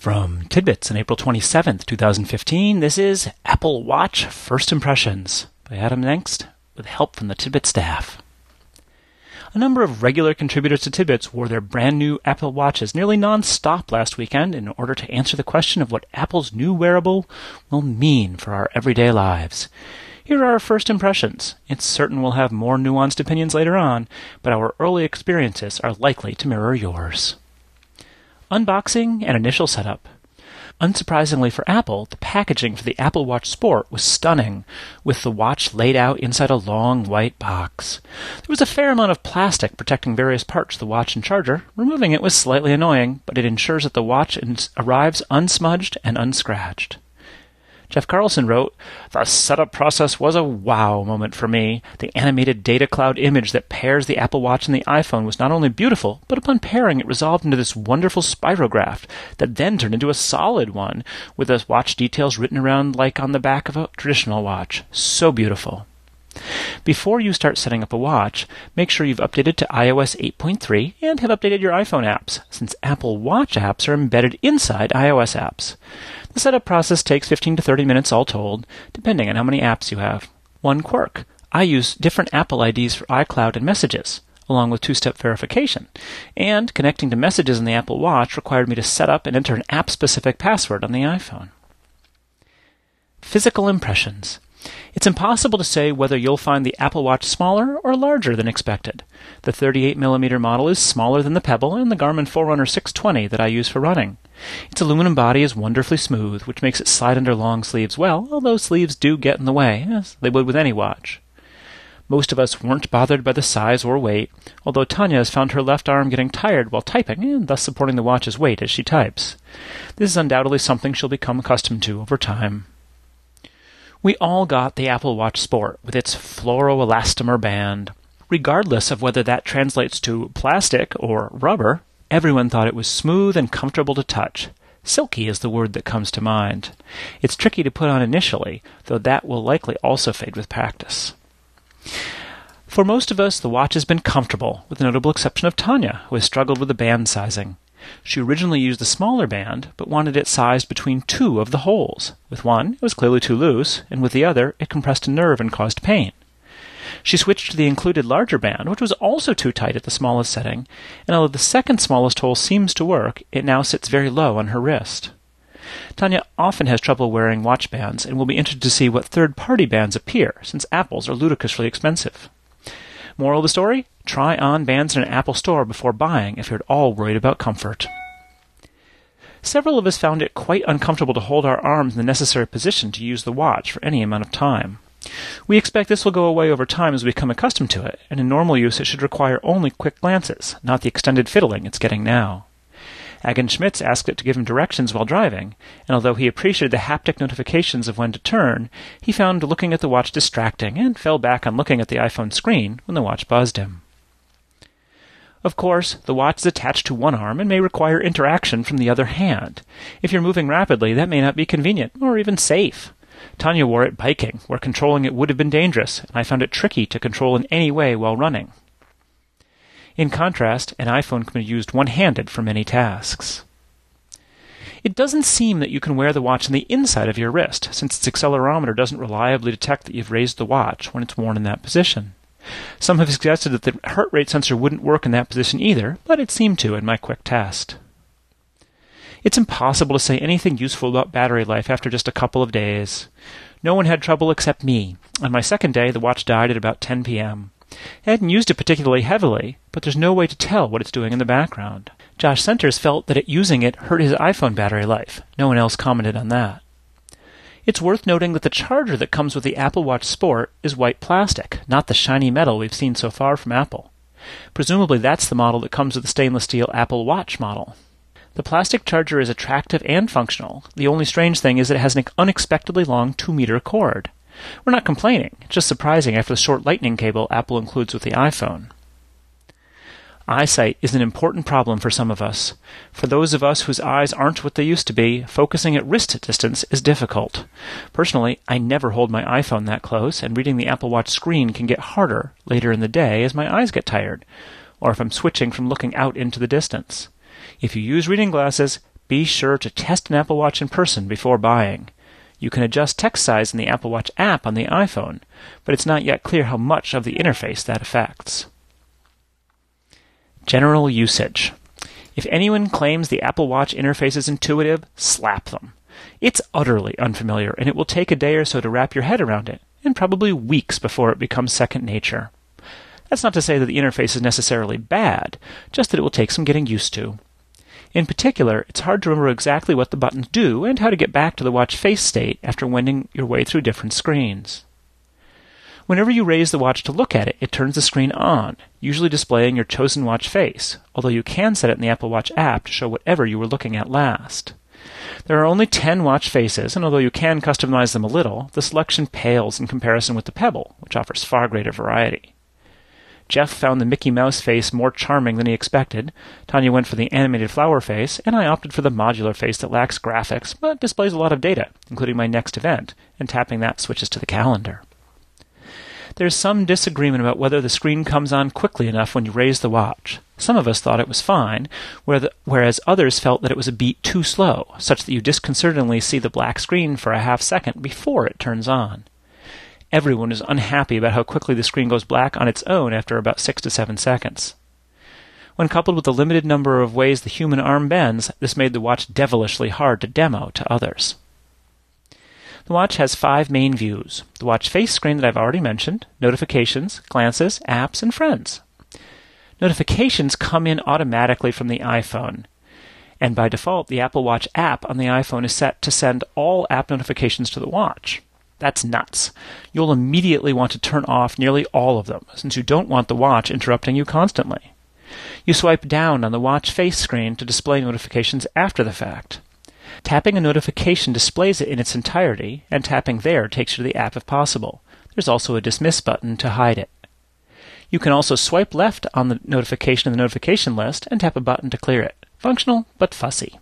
From Tidbits on April 27th, 2015, this is Apple Watch First Impressions by Adam Nengst, with help from the Tidbit staff. A number of regular contributors to Tidbits wore their brand new Apple Watches nearly non-stop last weekend in order to answer the question of what Apple's new wearable will mean for our everyday lives. Here are our first impressions. It's certain we'll have more nuanced opinions later on, but our early experiences are likely to mirror yours. Unboxing and initial setup. Unsurprisingly for Apple, the packaging for the Apple Watch Sport was stunning, with the watch laid out inside a long white box. There was a fair amount of plastic protecting various parts of the watch and charger. Removing it was slightly annoying, but it ensures that the watch arrives unsmudged and unscratched. Jeff Carlson wrote, "The setup process was a wow moment for me. The animated data cloud image that pairs the Apple Watch and the iPhone was not only beautiful, but upon pairing it resolved into this wonderful spirograph that then turned into a solid one, with the watch details written around like on the back of a traditional watch. So beautiful." Before you start setting up a watch, make sure you've updated to iOS 8.3 and have updated your iPhone apps, since Apple Watch apps are embedded inside iOS apps. The setup process takes 15 to 30 minutes all told, depending on how many apps you have. One quirk: I use different Apple IDs for iCloud and Messages, along with two-step verification, and connecting to Messages in the Apple Watch required me to set up and enter an app-specific password on the iPhone. Physical impressions. It's impossible to say whether you'll find the Apple Watch smaller or larger than expected. The 38mm model is smaller than the Pebble and the Garmin Forerunner 620 that I use for running. Its aluminum body is wonderfully smooth, which makes it slide under long sleeves well, although sleeves do get in the way, as they would with any watch. Most of us weren't bothered by the size or weight, although Tanya has found her left arm getting tired while typing, and thus supporting the watch's weight as she types. This is undoubtedly something she'll become accustomed to over time. We all got the Apple Watch Sport with its fluoroelastomer band. Regardless of whether that translates to plastic or rubber, everyone thought it was smooth and comfortable to touch. Silky is the word that comes to mind. It's tricky to put on initially, though that will likely also fade with practice. For most of us, the watch has been comfortable, with the notable exception of Tanya, who has struggled with the band sizing. She originally used the smaller band, but wanted it sized between two of the holes. With one, it was clearly too loose, and with the other, it compressed a nerve and caused pain. She switched to the included larger band, which was also too tight at the smallest setting, and although the second smallest hole seems to work, it now sits very low on her wrist. Tanya often has trouble wearing watch bands, and will be interested to see what third-party bands appear, since Apple's are ludicrously expensive. Moral of the story? Try on bands in an Apple store before buying if you're at all worried about comfort. Several of us found it quite uncomfortable to hold our arms in the necessary position to use the watch for any amount of time. We expect this will go away over time as we become accustomed to it, and in normal use it should require only quick glances, not the extended fiddling it's getting now. Agan Schmitz asked it to give him directions while driving, and although he appreciated the haptic notifications of when to turn, he found looking at the watch distracting and fell back on looking at the iPhone screen when the watch buzzed him. Of course, the watch is attached to one arm and may require interaction from the other hand. If you're moving rapidly, that may not be convenient or even safe. Tanya wore it biking, where controlling it would have been dangerous, and I found it tricky to control in any way while running. In contrast, an iPhone can be used one-handed for many tasks. It doesn't seem that you can wear the watch on the inside of your wrist, since its accelerometer doesn't reliably detect that you've raised the watch when it's worn in that position. Some have suggested that the heart rate sensor wouldn't work in that position either, but it seemed to in my quick test. It's impossible to say anything useful about battery life after just a couple of days. No one had trouble except me. On my second day, the watch died at about 10 p.m. I hadn't used it particularly heavily, but there's no way to tell what it's doing in the background. Josh Centers felt that using it hurt his iPhone battery life. No one else commented on that. It's worth noting that the charger that comes with the Apple Watch Sport is white plastic, not the shiny metal we've seen so far from Apple. Presumably that's the model that comes with the stainless steel Apple Watch model. The plastic charger is attractive and functional. The only strange thing is that it has an unexpectedly long 2-meter cord. We're not complaining. It's just surprising after the short lightning cable Apple includes with the iPhone. Eyesight is an important problem for some of us. For those of us whose eyes aren't what they used to be, focusing at wrist distance is difficult. Personally, I never hold my iPhone that close, and reading the Apple Watch screen can get harder later in the day as my eyes get tired, or if I'm switching from looking out into the distance. If you use reading glasses, be sure to test an Apple Watch in person before buying. You can adjust text size in the Apple Watch app on the iPhone, but it's not yet clear how much of the interface that affects. General usage. If anyone claims the Apple Watch interface is intuitive, slap them. It's utterly unfamiliar, and it will take a day or so to wrap your head around it, and probably weeks before it becomes second nature. That's not to say that the interface is necessarily bad, just that it will take some getting used to. In particular, it's hard to remember exactly what the buttons do and how to get back to the watch face state after wending your way through different screens. Whenever you raise the watch to look at it, it turns the screen on, usually displaying your chosen watch face, although you can set it in the Apple Watch app to show whatever you were looking at last. There are only 10 watch faces, and although you can customize them a little, the selection pales in comparison with the Pebble, which offers far greater variety. Jeff found the Mickey Mouse face more charming than he expected, Tanya went for the animated flower face, and I opted for the modular face that lacks graphics, but displays a lot of data, including my next event, and tapping that switches to the calendar. There's some disagreement about whether the screen comes on quickly enough when you raise the watch. Some of us thought it was fine, whereas others felt that it was a beat too slow, such that you disconcertingly see the black screen for a half second before it turns on. Everyone is unhappy about how quickly the screen goes black on its own after about 6 to 7 seconds. When coupled with the limited number of ways the human arm bends, this made the watch devilishly hard to demo to others. The watch has 5 main views: the watch face screen that I've already mentioned, notifications, glances, apps, and friends. Notifications come in automatically from the iPhone, and by default, the Apple Watch app on the iPhone is set to send all app notifications to the watch. That's nuts. You'll immediately want to turn off nearly all of them, since you don't want the watch interrupting you constantly. You swipe down on the watch face screen to display notifications after the fact. Tapping a notification displays it in its entirety, and tapping there takes you to the app if possible. There's also a dismiss button to hide it. You can also swipe left on the notification in the notification list and tap a button to clear it. Functional, but fussy.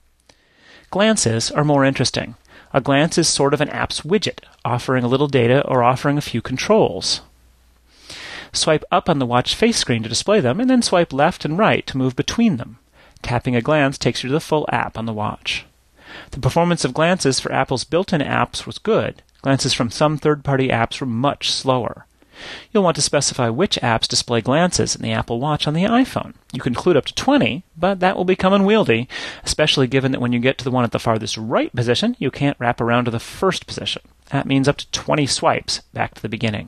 Glances are more interesting. A glance is sort of an app's widget, offering a little data or offering a few controls. Swipe up on the watch face screen to display them, and then swipe left and right to move between them. Tapping a glance takes you to the full app on the watch. The performance of glances for Apple's built-in apps was good. Glances from some third-party apps were much slower. You'll want to specify which apps display glances in the Apple Watch on the iPhone. You can include up to 20, but that will become unwieldy, especially given that when you get to the one at the farthest right position, you can't wrap around to the first position. That means up to 20 swipes back to the beginning.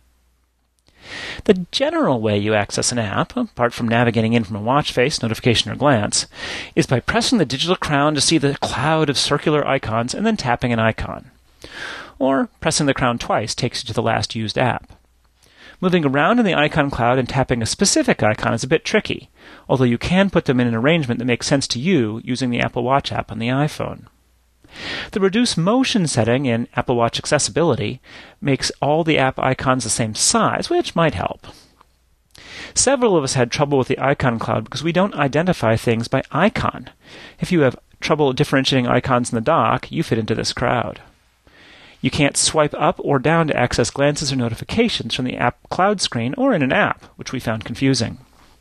The general way you access an app, apart from navigating in from a watch face, notification, or glance, is by pressing the digital crown to see the cloud of circular icons and then tapping an icon. Or pressing the crown twice takes you to the last used app. Moving around in the icon cloud and tapping a specific icon is a bit tricky, although you can put them in an arrangement that makes sense to you using the Apple Watch app on the iPhone. The reduce motion setting in Apple Watch Accessibility makes all the app icons the same size, which might help. Several of us had trouble with the icon cloud because we don't identify things by icon. If you have trouble differentiating icons in the dock, you fit into this crowd. You can't swipe up or down to access glances or notifications from the app cloud screen or in an app, which we found confusing.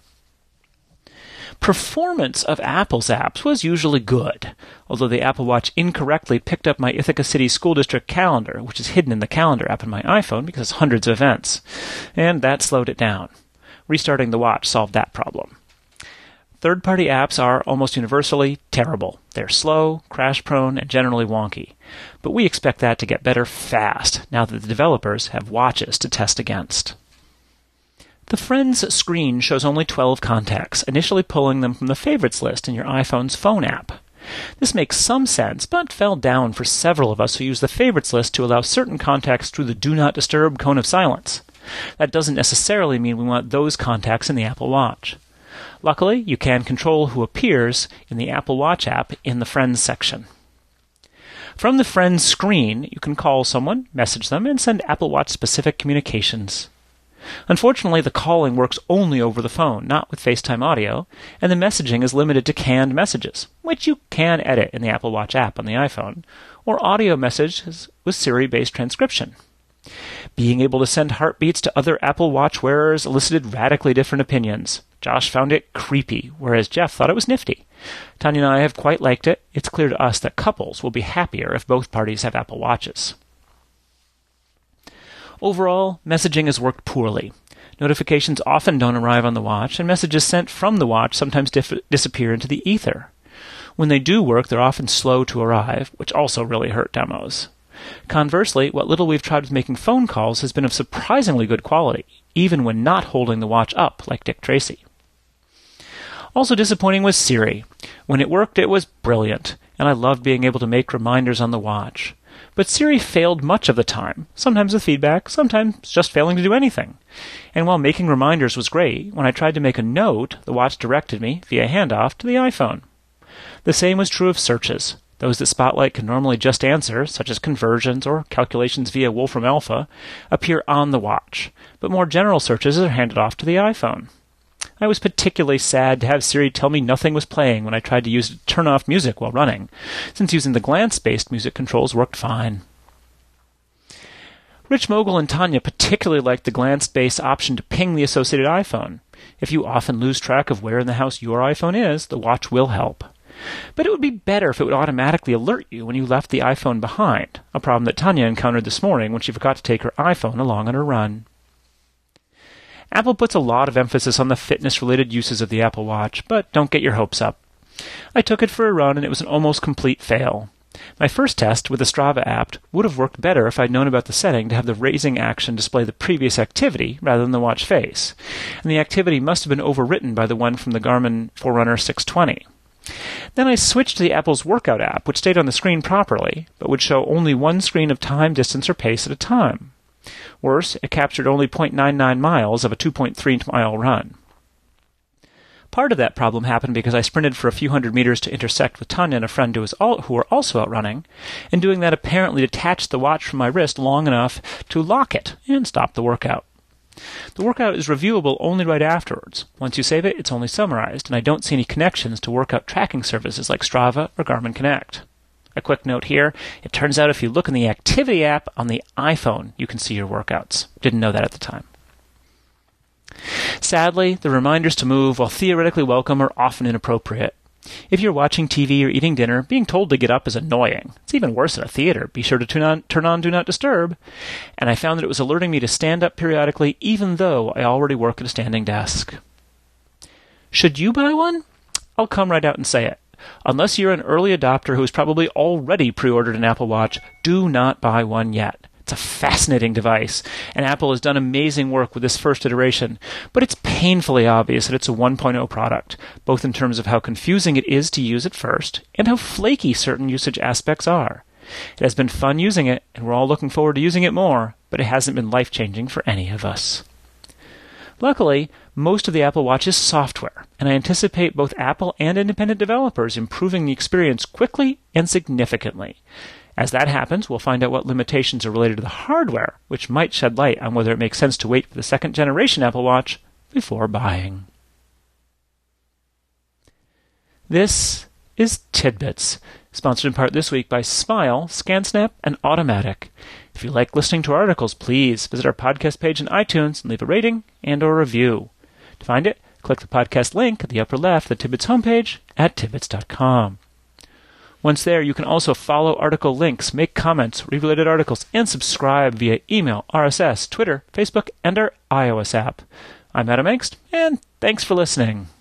Performance of Apple's apps was usually good, although the Apple Watch incorrectly picked up my Ithaca City School District calendar, which is hidden in the calendar app on my iPhone because it's hundreds of events, and that slowed it down. Restarting the watch solved that problem. Third-party apps are almost universally terrible. They're slow, crash-prone, and generally wonky. But we expect that to get better fast now that the developers have watches to test against. The Friends screen shows only 12 contacts, initially pulling them from the Favorites list in your iPhone's phone app. This makes some sense, but fell down for several of us who use the Favorites list to allow certain contacts through the Do Not Disturb cone of silence. That doesn't necessarily mean we want those contacts in the Apple Watch. Luckily, you can control who appears in the Apple Watch app in the Friends section. From the Friends screen, you can call someone, message them, and send Apple Watch-specific communications. Unfortunately, the calling works only over the phone, not with FaceTime audio, and the messaging is limited to canned messages, which you can edit in the Apple Watch app on the iPhone, or audio messages with Siri-based transcription. Being able to send heartbeats to other Apple Watch wearers elicited radically different opinions. Josh found it creepy, whereas Jeff thought it was nifty. Tanya and I have quite liked it. It's clear to us that couples will be happier if both parties have Apple Watches. Overall, messaging has worked poorly. Notifications often don't arrive on the watch, and messages sent from the watch sometimes disappear into the ether. When they do work, they're often slow to arrive, which also really hurt demos. Conversely, what little we've tried with making phone calls has been of surprisingly good quality, even when not holding the watch up like Dick Tracy. Also disappointing was Siri. When it worked, it was brilliant, and I loved being able to make reminders on the watch. But Siri failed much of the time, sometimes with feedback, sometimes just failing to do anything. And while making reminders was great, when I tried to make a note, the watch directed me, via handoff, to the iPhone. The same was true of searches. Those that Spotlight can normally just answer, such as conversions or calculations via Wolfram Alpha, appear on the watch, but more general searches are handed off to the iPhone. I was particularly sad to have Siri tell me nothing was playing when I tried to use it to turn off music while running, since using the glance-based music controls worked fine. Rich Mogul and Tanya particularly liked the glance-based option to ping the associated iPhone. If you often lose track of where in the house your iPhone is, the watch will help. But it would be better if it would automatically alert you when you left the iPhone behind, a problem that Tanya encountered this morning when she forgot to take her iPhone along on her run. Apple puts a lot of emphasis on the fitness-related uses of the Apple Watch, but don't get your hopes up. I took it for a run and it was an almost complete fail. My first test with the Strava app would have worked better if I'd known about the setting to have the raising action display the previous activity rather than the watch face, and the activity must have been overwritten by the one from the Garmin Forerunner 620. Then I switched to the Apple's Workout app, which stayed on the screen properly, but would show only one screen of time, distance, or pace at a time. Worse, it captured only 0.99 miles of a 2.3-mile run. Part of that problem happened because I sprinted for a few hundred meters to intersect with Tanya and a friend who were also out running, and doing that apparently detached the watch from my wrist long enough to lock it and stop the workout. The workout is reviewable only right afterwards. Once you save it, it's only summarized, and I don't see any connections to workout tracking services like Strava or Garmin Connect. A quick note here, it turns out if you look in the Activity app on the iPhone, you can see your workouts. Didn't know that at the time. Sadly, the reminders to move, while theoretically welcome, are often inappropriate. If you're watching TV or eating dinner, being told to get up is annoying. It's even worse in a theater. Be sure to turn on Do Not Disturb. And I found that it was alerting me to stand up periodically, even though I already work at a standing desk. Should you buy one? I'll come right out and say it. Unless you're an early adopter who's probably already pre-ordered an Apple Watch, do not buy one yet. It's a fascinating device, and Apple has done amazing work with this first iteration, but it's painfully obvious that it's a 1.0 product, both in terms of how confusing it is to use at first, and how flaky certain usage aspects are. It has been fun using it, and we're all looking forward to using it more, but it hasn't been life-changing for any of us. Luckily, most of the Apple Watch is software, and I anticipate both Apple and independent developers improving the experience quickly and significantly. As that happens, we'll find out what limitations are related to the hardware, which might shed light on whether it makes sense to wait for the second-generation Apple Watch before buying. This is Tidbits, sponsored in part this week by Smile, ScanSnap, and Automatic. If you like listening to our articles, please visit our podcast page in iTunes and leave a rating and or review. To find it, click the podcast link at the upper left of the Tidbits homepage at tidbits.com. Once there, you can also follow article links, make comments, read related articles, and subscribe via email, RSS, Twitter, Facebook, and our iOS app. I'm Adam Engst, and thanks for listening.